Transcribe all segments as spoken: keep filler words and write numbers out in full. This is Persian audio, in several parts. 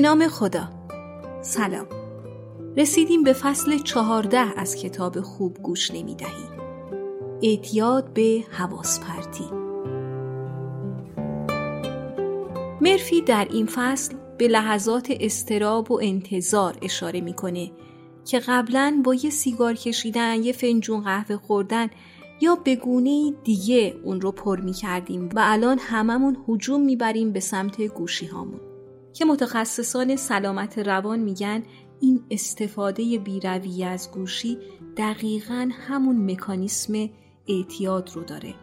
به نام خدا. سلام. رسیدیم به فصل چهارده از کتاب خوب گوش نمی دهی. اعتیاد به حواس پرتی. مرفی در این فصل به لحظات اضطراب و انتظار اشاره میکنه که قبلاً با یه سیگار کشیدن، یه فنجون قهوه خوردن یا به گونه‌ای دیگه اون رو پر میکردیم و الان هممون هجوم میبریم به سمت گوشی هامون که متخصصان سلامت روان میگن این استفاده بی‌رویه از گوشی دقیقاً همون مکانیسم اعتیاد رو داره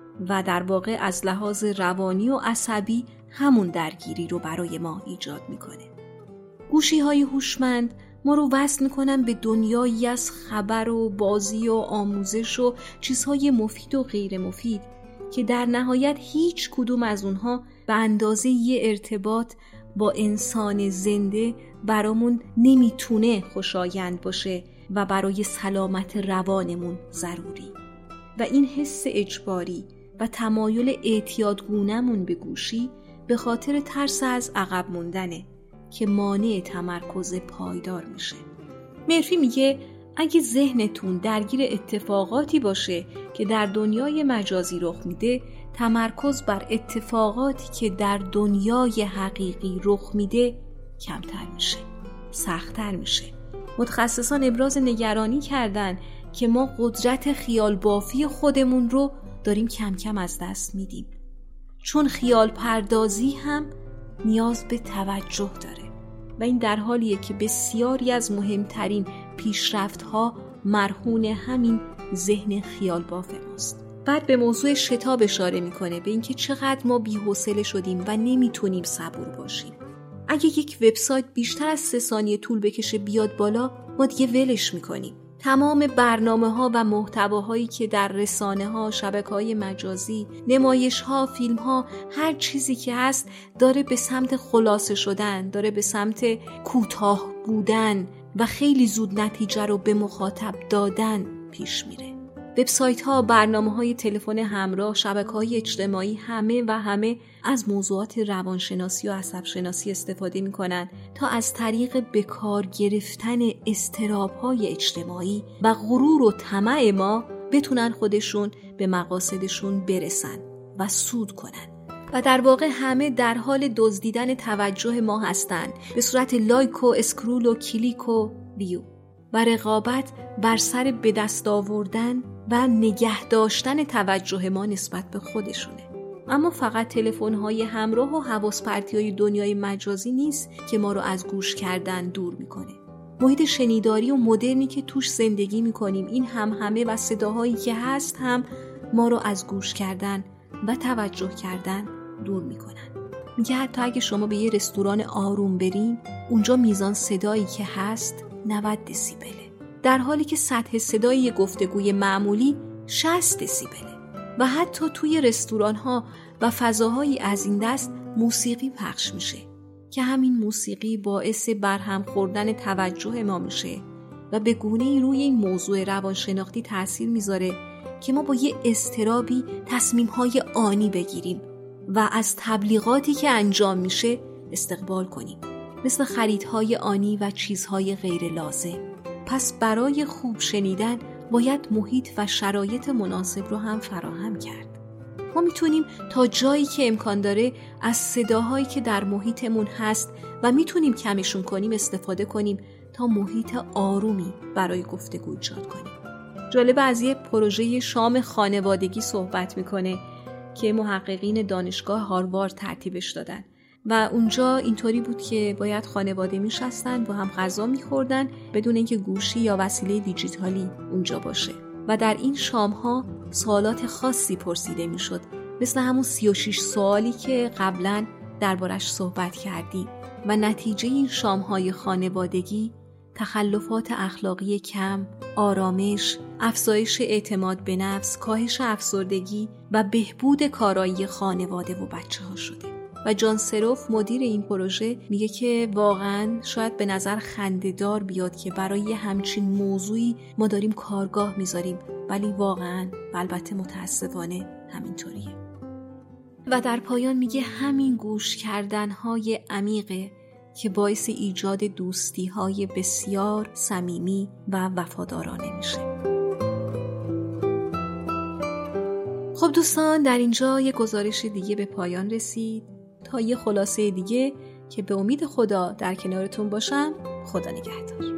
و در واقع از لحاظ روانی و عصبی همون درگیری رو برای ما ایجاد میکنه. گوشی های هوشمند ما رو وصل میکنن به دنیایی از خبر و بازی و آموزش و چیزهای مفید و غیر مفید که در نهایت هیچ کدوم از اونها به اندازه یه ارتباط با انسان زنده برامون نمیتونه خوشایند باشه و برای سلامت روانمون ضروری. و این حس اجباری و تمایل اعتیادگونه‌مون به گوشی به خاطر ترس از عقب موندنه که مانع تمرکز پایدار میشه. مرفی میگه اگه ذهنتون درگیر اتفاقاتی باشه که در دنیای مجازی رخ میده، تمرکز بر اتفاقاتی که در دنیای حقیقی رخ میده کمتر میشه، سخت‌تر میشه. متخصصان ابراز نگرانی کردن که ما قدرت خیال بافی خودمون رو داریم کم کم از دست میدیم، چون خیال پردازی هم نیاز به توجه داره و این در حالیه که بسیاری از مهمترین پیشرفت‌ها مرهون همین ذهن خیال باف ماست. بعد به موضوع شتاب اشاره میکنه، به اینکه چقدر ما بی‌حوصله شدیم و نمیتونیم صبور باشیم. اگه یک وبسایت بیشتر از سه ثانیه طول بکشه بیاد بالا، ما دیگه ولش میکنیم. تمام برنامه‌ها و محتواهایی که در رسانه‌ها، شبکه‌های مجازی، نمایش‌ها، فیلم‌ها، هر چیزی که هست داره به سمت خلاصه شدن، داره به سمت کوتاه بودن و خیلی زود نتیجه رو به مخاطب دادن پیش میره. وبسایت‌ها، برنامه‌های تلفن همراه، شبکه‌های اجتماعی، همه و همه از موضوعات روانشناسی و عصب‌شناسی استفاده می‌کنن تا از طریق به کار گرفتن اضطراب‌های اجتماعی و غرور و طمع ما بتونن خودشون به مقاصدشون برسن و سود کنن. و در واقع همه در حال دزدیدن توجه ما هستن به صورت لایک و اسکرول و کلیک و ویو و رقابت بر سر به دست آوردن و نگه داشتن توجه ما نسبت به خودشونه. اما فقط تلفن‌های همراه و حواس پرتی‌های دنیای مجازی نیست که ما رو از گوش کردن دور میکنه. محیط شنیداری و مدرنی که توش زندگی میکنیم، این همهمه و صداهایی که هست هم ما رو از گوش کردن و توجه کردن دور میکنن. میگه حتی اگه شما به یه رستوران آروم برین، اونجا میزان صدایی که هست نود دسیبله، در حالی که سطح صدای یه گفتگوی معمولی شصت دسیبله. و حتی توی رستوران‌ها و فضاهایی از این دست موسیقی پخش میشه که همین موسیقی باعث برهم خوردن توجه ما میشه و به گونه‌ای روی این موضوع روانشناختی تأثیر میذاره که ما با یه اضطرابی تصمیم‌های آنی بگیریم و از تبلیغاتی که انجام میشه استقبال کنیم، مثل خریدهای آنی و چیزهای غیر لازم. پس برای خوب شنیدن باید محیط و شرایط مناسب رو هم فراهم کرد. ما میتونیم تا جایی که امکان داره از صداهایی که در محیطمون هست و میتونیم کمشون کنیم استفاده کنیم تا محیط آرومی برای گفتگو ایجاد کنیم. جالب از یه پروژه شام خانوادگی صحبت میکنه که محققین دانشگاه هاروارد ترتیبش دادن و اونجا اینطوری بود که باید خانواده میشستن با هم غذا میخوردن بدون اینکه گوشی یا وسیله دیجیتالی اونجا باشه و در این شام‌ها سوالات خاصی پرسیده میشد، مثل همون سی و شش سوالی که قبلا دربارش صحبت کردیم و نتیجه این شام‌های خانوادگی تخلفات اخلاقی کم، آرامش، افزایش اعتماد به نفس، کاهش افسردگی و بهبود کارایی خانواده و بچه‌ها شده. و جان سروف مدیر این پروژه میگه که واقعاً شاید به نظر خنده‌دار بیاد که برای همچین موضوعی ما داریم کارگاه میذاریم، ولی واقعاً و البته متاسفانه همینطوریه. و در پایان میگه همین گوش کردن‌های عمیق که باعث ایجاد دوستی‌های بسیار صمیمی و وفادارانه میشه. خب دوستان، در اینجا یه گزارش دیگه به پایان رسید. تا یه خلاصه دیگه که به امید خدا در کنارتون باشم. خدا نگهدار.